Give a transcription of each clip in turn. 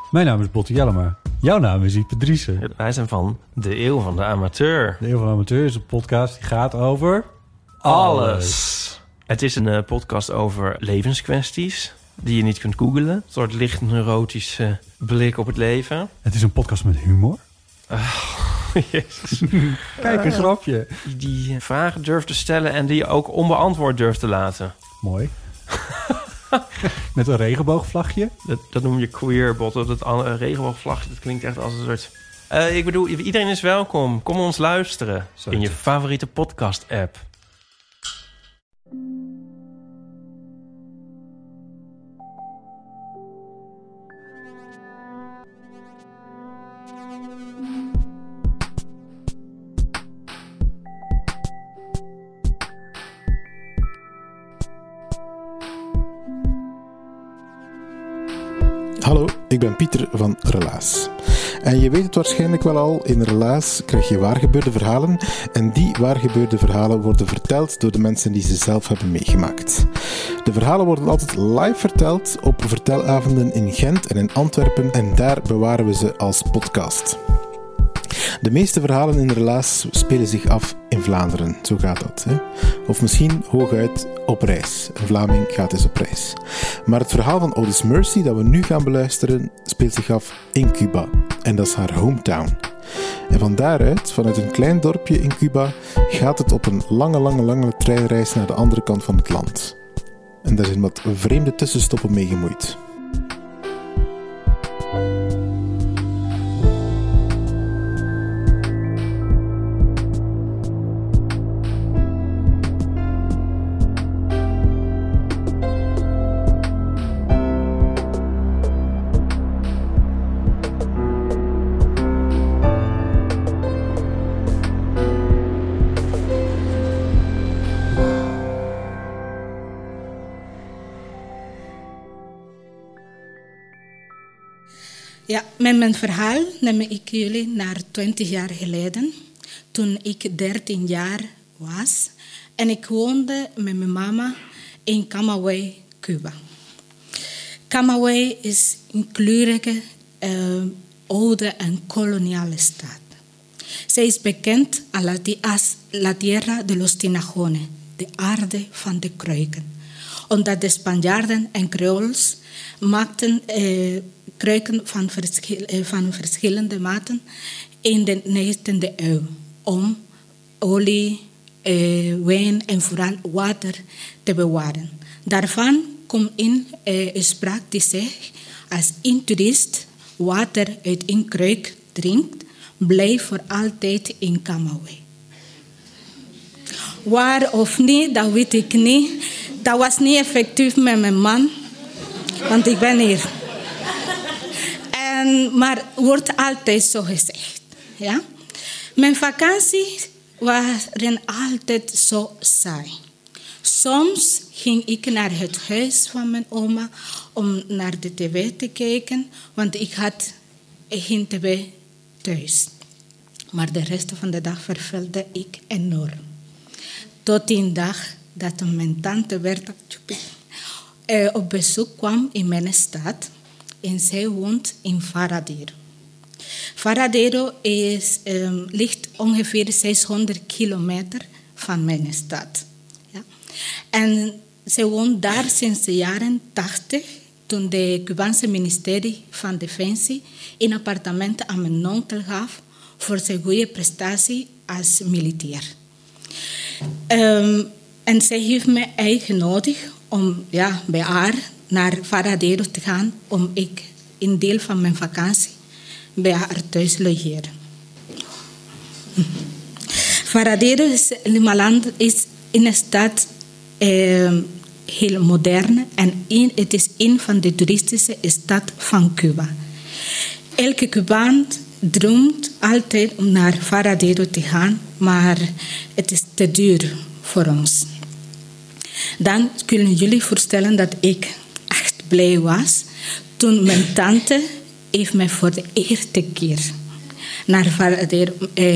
Mijn naam is Botte Jellema. Jouw naam is Ipe Driessen. Wij zijn van De Eeuw van de Amateur. De Eeuw van de Amateur is een podcast die gaat over... alles. Het is een podcast over levenskwesties die je niet kunt googlen. Een soort licht neurotische blik op het leven. Het is een podcast met humor. Jezus. Kijk, een grapje. Die vragen durft te stellen en die je ook onbeantwoord durft te laten. Mooi. Met een regenboogvlagje. Dat noem je queer, Botte. Dat regenboogvlagje, dat klinkt echt als een soort... ik bedoel, iedereen is welkom. Kom ons luisteren in je favoriete podcast-app. Hallo, ik ben Pieter van Relaas. En je weet het waarschijnlijk wel al, in Relaas krijg je waargebeurde verhalen en die waargebeurde verhalen worden verteld door de mensen die ze zelf hebben meegemaakt. De verhalen worden altijd live verteld op vertelavonden in Gent en in Antwerpen en daar bewaren we ze als podcast. De meeste verhalen in Relaas spelen zich af in Vlaanderen, zo gaat dat. Hè? Of misschien hooguit op reis. Een Vlaming gaat eens op reis. Maar het verhaal van Otis Mercy dat we nu gaan beluisteren speelt zich af in Cuba. En dat is haar hometown. En van daaruit, vanuit een klein dorpje in Cuba, gaat het op een lange treinreis naar de andere kant van het land. En daar zijn wat vreemde tussenstoppen mee gemoeid. Ja, met mijn verhaal neem ik jullie naar 20 jaar geleden, toen ik 13 jaar was en ik woonde met mijn mama in Camagüey, Cuba. Camagüey is een kleurige, oude en koloniale stad. Zij is bekend als la tierra de los tinajones, de aarde van de kruiken, omdat de Spanjaarden en Creols maakten kruiken van verschillende maten in de 19e eeuw om olie, wijn en vooral water te bewaren. Daarvan komt in spraak die zegt, als een toerist water uit een kruik drinkt, blijf voor altijd in Camagüey. Waar of niet, dat weet ik niet. Dat was niet effectief met mijn man, want ik ben hier. Maar wordt altijd zo gezegd. Ja? Mijn vakanties waren altijd zo saai. Soms ging ik naar het huis van mijn oma om naar de tv te kijken, want ik had geen tv thuis. Maar de rest van de dag verveelde ik enorm. Tot een dag dat mijn tante Berta op bezoek kwam in mijn stad. En zij woont in Varadero. Varadero ligt ongeveer 600 kilometer van mijn stad. Ja. En zij woont daar sinds de jaren 80, toen de Cubaanse ministerie van Defensie een appartement aan mijn onkel gaf voor zijn goede prestatie als militair. En zij heeft mij uitgenodigd om bij haar naar Varadero te gaan, om ik een deel van mijn vakantie bij haar thuis logeren. Varadero is een stad heel modern en het is een van de toeristische steden van Cuba. Elke Cubaan droomt altijd om naar Varadero te gaan, maar het is te duur voor ons. Dan kunnen jullie voorstellen dat ik echt blij was toen mijn tante heeft mij voor de eerste keer naar Varadero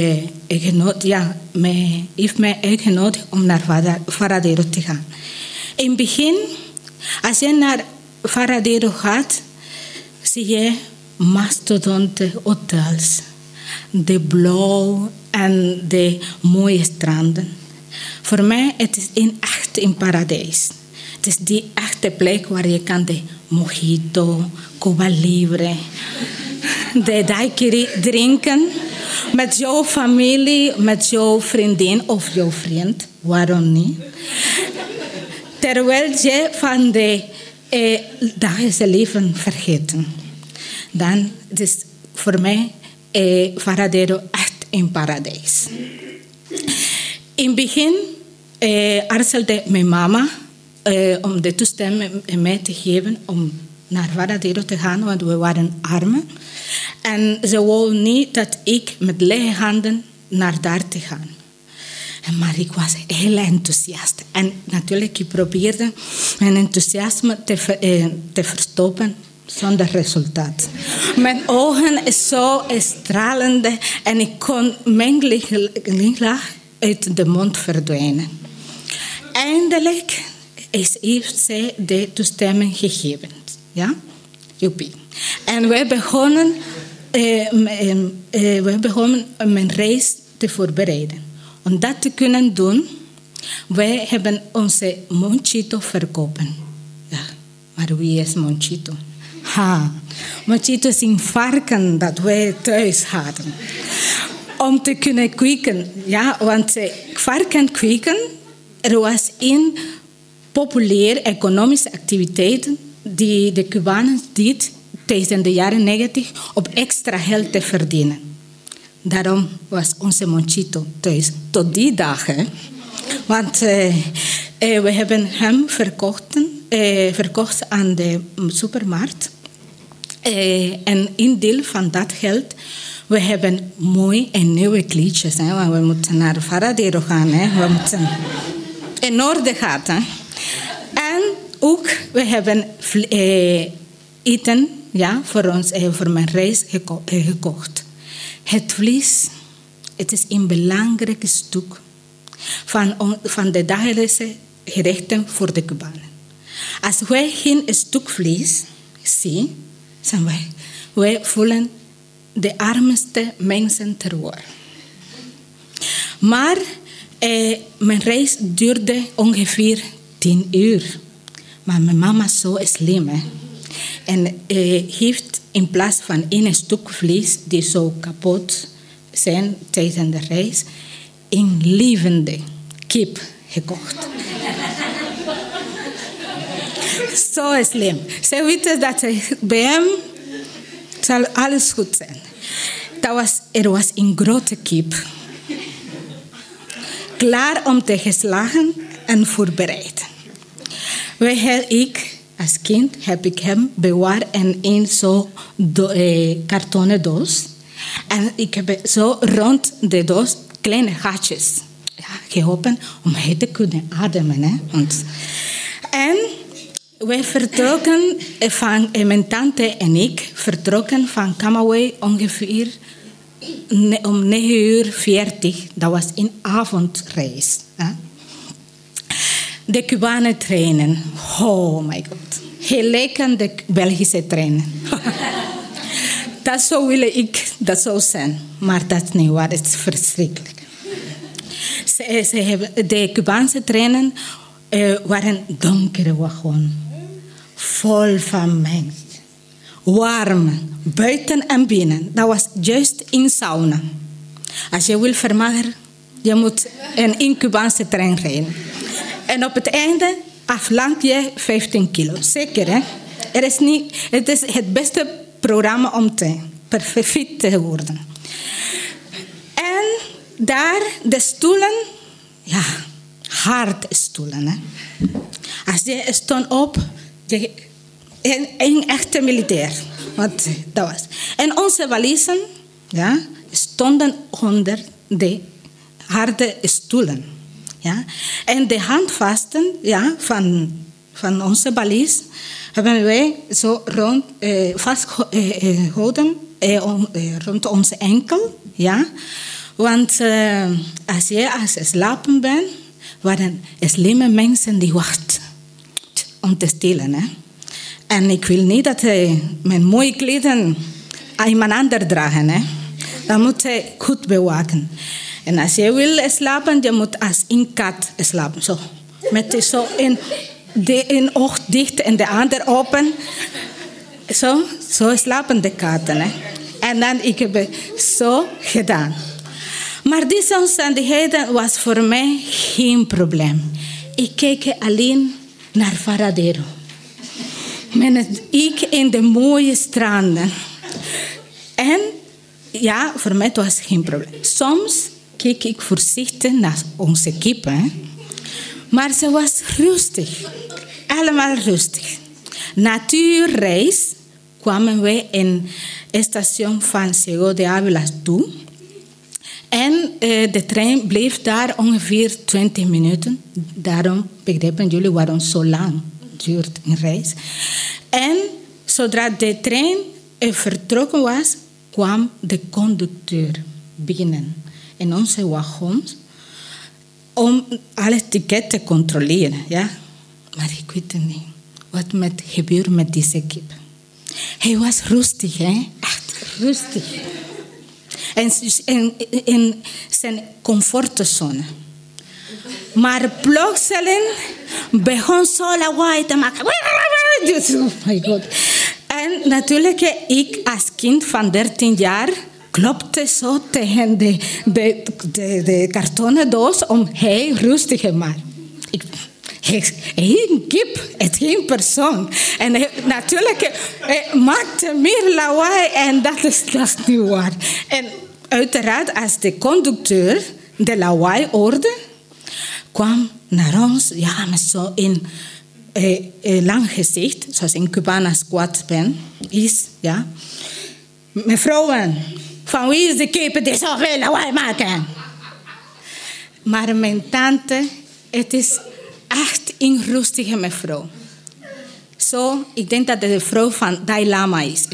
heeft mij uitgenodigd om naar Varadero te gaan. In het begin, als je naar Varadero gaat, zie je mastodonte hotels, de blauw en de mooie stranden. Voor mij het is echt een paradijs. Het is die echte plek waar je kan de mojito, Cuba Libre, de daiquiri drinken met jouw familie, met jouw vriendin of jouw vriend. Waarom niet? Terwijl je van de dagelijkse leven vergeten. Dan is voor mij Varadero echt een paradijs. In het begin aarzelde mijn mama om de toestemming mij te geven om naar Varadero te gaan, want we waren armen. En ze wou niet dat ik met lege handen naar daar te gaan. Maar ik was heel enthousiast. En natuurlijk, ik probeerde mijn enthousiasme te verstoppen zonder resultaat. Mijn ogen zo stralend en ik kon mijn glimlach uit de mond verdwijnen. Eindelijk heeft zij de toestemming gegeven. Ja? Joepie. En wij begonnen mijn reis te voorbereiden. Om dat te kunnen doen, wij hebben onze Monchito verkopen. Ja, maar wie is Monchito? Monchito is een varken dat wij thuis hadden. Om te kunnen kweken. Ja, want varken kweken, er was een populaire economische activiteit die de Cubanen deed tijdens de jaren 90 op extra geld te verdienen. Daarom was onze Monchito thuis tot die dagen. Want we hebben hem verkocht aan de supermarkt. En in deel van dat geld, we hebben mooie en nieuwe kleedjes. Hè? Want we moeten naar Varadero gaan. Hè? We moeten in orde gaan. Hè? En ook, we hebben eten voor mijn reis gekocht. Het vlees, het is een belangrijk stuk van de dagelijkse gerechten voor de Cubanen. Als wij geen stuk vlees zien, zijn wij voelen de armste mensen ter wereld. Maar mijn reis duurde ongeveer 10 uur. Maar mijn mama is zo slim. Hè? En heeft in plaats van één stuk vlees die zo kapot zijn tijdens de reis, een levende kip gekocht. Zo slim. Ze weten dat bij hem zal alles goed zijn. Er was een grote kip. Klaar om te geslagen en voorbereid. Als kind heb ik hem bewaard in een zo kartonnen doos. En ik heb zo rond de doos kleine gaatjes geopend om hij te kunnen ademen. Hè? En wij vertrokken mijn tante en ik vertrokken van Camagüey ongeveer om 9:40. Dat was een avondreis. Hè? De Cubanen treinen. Oh my god. Gelijk aan de Belgische treinen. Dat zou willen ik, dat zou zijn. Maar dat is niet waar, het is verschrikkelijk. De Cubaanse treinen waren donkere wagons. Vol van mensen. Warm, buiten en binnen. Dat was juist in sauna. Als je wil vermageren, je moet in een Cubaanse trein rijden. En op het einde aflang je 15 kilo. Zeker, hè? Het is het beste programma om perfect te worden. En daar de stoelen, hard stoelen. Hè? Als je stond op, een echte militair. Want dat was. En onze valiezen stonden onder de harde stoelen. Ja? En de handvasten van onze valies hebben wij zo vastgehouden rond onze enkel. Ja? Want als je slapen bent, waren slimme mensen die wachten om te stelen. Hè? En ik wil niet dat mijn mooie kleden iemand ander dragen. Hè? Dan moet je goed bewaken. En als je wil slapen, je moet als een kat slapen. Zo. Met zo een oog dicht en de ander open. Zo slapen de katten. Hè? En dan ik heb zo gedaan. Maar deze omstandigheden was voor mij geen probleem. Ik keek alleen naar Varadero. Ik in de mooie stranden. En ja, voor mij was het geen probleem. Soms keek ik voorzichtig naar onze kip. Hè? Maar ze was rustig. Allemaal rustig. Natuurreis kwamen wij in het station van Ciego de Ávila toe. En de trein bleef daar ongeveer 20 minuten. Daarom begrepen jullie waarom zo lang duurt een reis. En zodra de trein vertrokken was, kwam de conducteur binnen in onze wagons om alle tickets te controleren. Ja? Maar ik weet niet wat gebeurde met deze kip. Hij was rustig, hè? Echt rustig. En in zijn comfortzone. Maar plotseling begon zo lawaai te maken. Oh my God. En natuurlijk, ik als kind van 13 jaar klopte zo tegen de kartonnen doos om heel rustig te maken. Een kip, het geen persoon. En natuurlijk maakte meer lawaai en dat is niet waar. En uiteraard, als de conducteur de lawaai hoorde, kwam naar ons, ja, met zo'n lang gezicht, zoals in Cubana's kwaad ben, is, ja. Mevrouwen, van wie is de kip die zoveel lawaai maken? Maar mijn tante, het is echt een rustige mevrouw. Zo, ik denk dat het de vrouw van Dalai Lama is.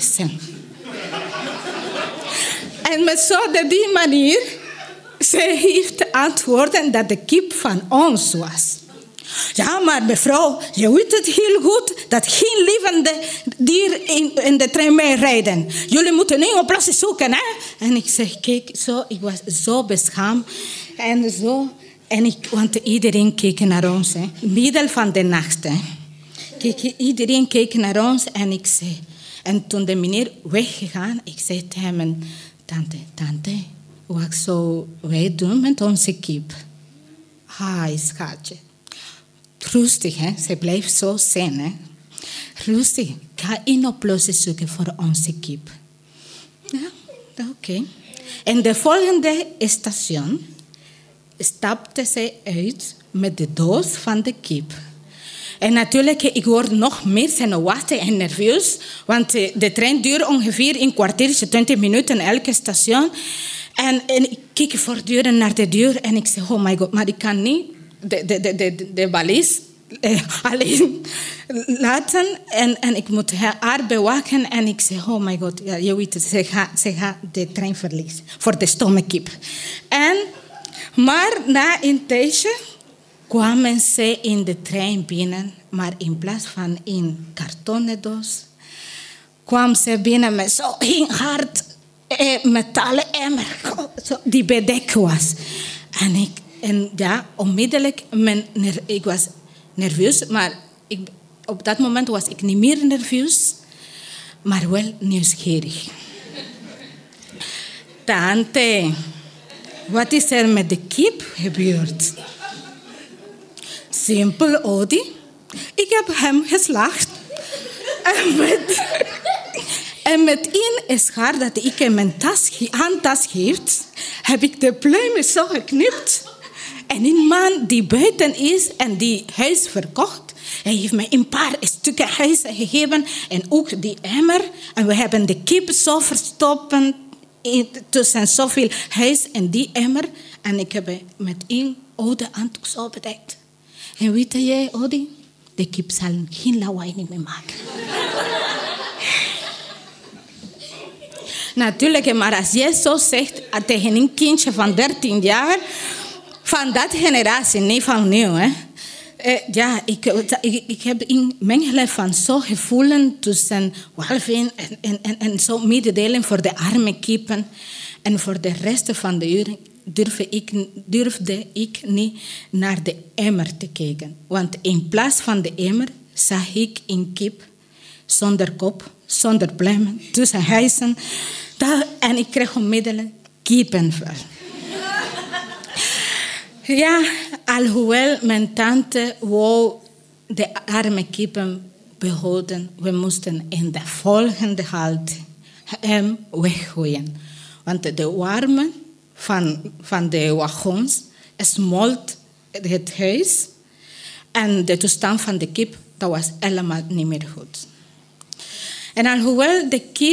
En met zo de die manier, ze heeft antwoorden dat de kip van ons was. Ja, maar mevrouw, je weet het heel goed dat geen levende dier in de trein mee rijden. Jullie moeten een oplossing zoeken, hè? En ik zeg, kijk, zo, ik was zo beschaamd en zo. Want iedereen keek naar ons, hè. Middel van de nacht, hè. Iedereen keek naar ons en ik zei... En toen de meneer weggegaan, ik zei tegen mijn tante, wat zou wij doen met onze kip? Schatje. Rustig, hè. Ze blijft zo zijn, hè. Rustig. Ik ga een oplossing zoeken voor onze kip. Ja, oké. En de volgende station stapte zij uit met de doos van de kip. En natuurlijk, ik word nog meer zenuwachtig en nerveus, want de trein duurt ongeveer een kwartiertje, 20 minuten elke station. En ik keek voortdurend naar de deur en ik zei, oh my God, maar ik kan niet de valies alleen laten en ik moet haar bewaken. En ik zei, oh my God, ja, je weet het, ze gaat de trein verliezen voor de stomme kip. Maar na een tijdje kwamen ze in de trein binnen, maar in plaats van een kartonnen doos, kwam ze binnen met zo'n hard metalen emmer die bedekt was. En ja, onmiddellijk, ik was nerveus, maar op dat moment was ik niet meer nerveus, maar wel nieuwsgierig. Tante, wat is er met de kip gebeurd? Simpel, Odi. Ik heb hem geslacht. En met één schaar dat ik in mijn handtas heeft, heb ik de pluimen zo geknipt. En een man die buiten is en die huis verkocht, hij heeft me een paar stukken huis gegeven en ook die emmer. En we hebben de kip zo verstoppen tussen zoveel huis en die emmer. En ik heb met één oude handdoek zo bedekt. En weet jij, Odi, de kip zal geen lawaai meer maken. Natuurlijk, maar als jij zo zegt tegen een kindje van 13 jaar, van dat generatie, niet van nu, hè, Ik heb een mengeling van zo gevoelens tussen walvis en zo mededelen voor de arme kippen. En voor de rest van de uren durfde ik niet naar de emmer te kijken. Want in plaats van de emmer zag ik een kip zonder kop, zonder pluimen, tussen huizen. En ik kreeg onmiddellijk kippenvel. Ja, alhoewel mijn tante wou de arme kippen behouden, we moesten in de volgende halte hem weggooien. Want de warme van de wagons smolt het huis en de toestand van de kip, dat was helemaal niet meer goed. En alhoewel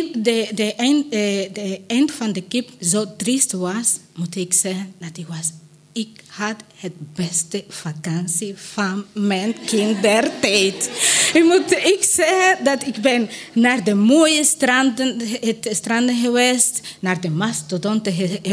de eind van de kip zo triest was, moet ik zeggen dat ik had het beste vakantie van mijn kindertijd. Ik zeg dat ik ben naar de mooie stranden geweest, naar de mastodonte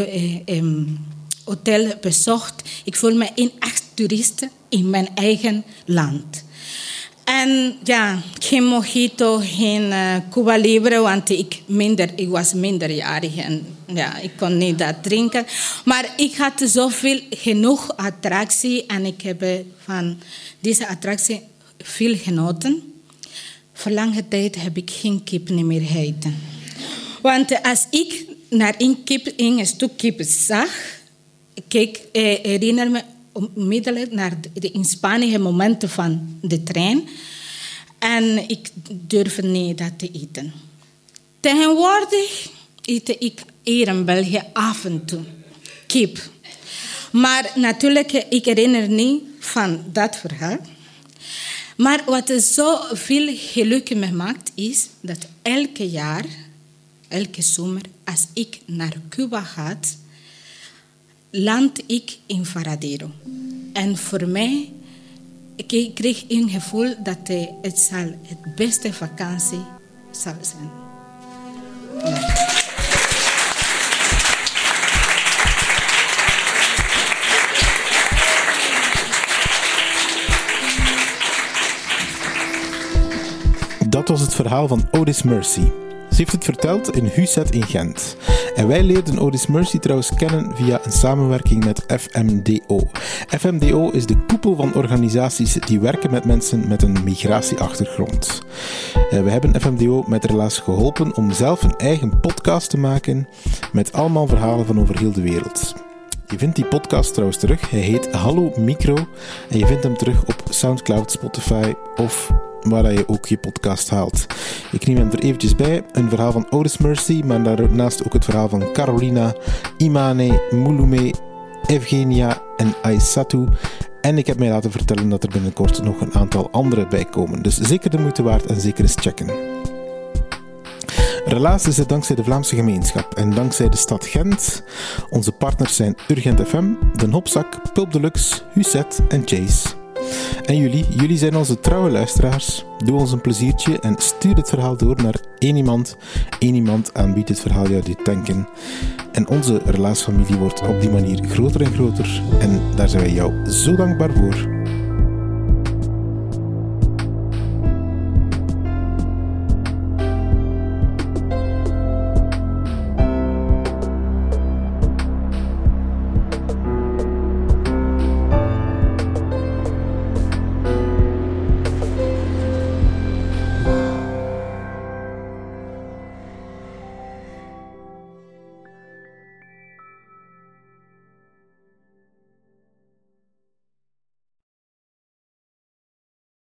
hotel bezocht. Ik voel me een echt toerist in mijn eigen land. En ja, geen mojito, geen Cuba Libre, want ik was minderjarig en ja, ik kon niet dat drinken. Maar ik had genoeg attractie en ik heb van deze attractie veel genoten. Voor lange tijd heb ik geen kip meer gegeten. Want als ik naar een stuk kip zag, herinner me onmiddellijk naar de inspanningen momenten van de trein. En ik durfde niet dat te eten. Tegenwoordig eet ik hier in België af en toe kip. Maar natuurlijk, ik herinner niet van dat verhaal. Maar wat zo veel geluk me maakt, is dat elke jaar, elke zomer, als ik naar Cuba ga, land ik in Varadero. En voor mij, ik kreeg een gevoel dat het beste vakantie zal zijn. Ja. Dat was het verhaal van Otis Mercy. Ze heeft het verteld in Huzet in Gent. En wij leerden Otis Mercy trouwens kennen via een samenwerking met FMDO. FMDO is de koepel van organisaties die werken met mensen met een migratieachtergrond. We hebben FMDO met Relaas geholpen om zelf een eigen podcast te maken met allemaal verhalen van over heel de wereld. Je vindt die podcast trouwens terug. Hij heet Hallo Micro en je vindt hem terug op Soundcloud, Spotify of waar je ook je podcast haalt. Ik neem hem er eventjes bij. Een verhaal van Otis Mercy, maar daarnaast ook het verhaal van Carolina, Imane, Mulume, Evgenia en Aisatu. En ik heb mij laten vertellen dat er binnenkort nog een aantal andere bij komen. Dus zeker de moeite waard en zeker eens checken. Relaas is het dankzij de Vlaamse gemeenschap en dankzij de stad Gent. Onze partners zijn Urgent FM, Den Hopzak, Pulp Deluxe, Huzet en Chase. En jullie zijn onze trouwe luisteraars. Doe ons een pleziertje en stuur het verhaal door naar één iemand aan wie dit verhaal jou doet denken. En onze Relaasfamilie wordt op die manier groter en groter. En daar zijn wij jou zo dankbaar voor.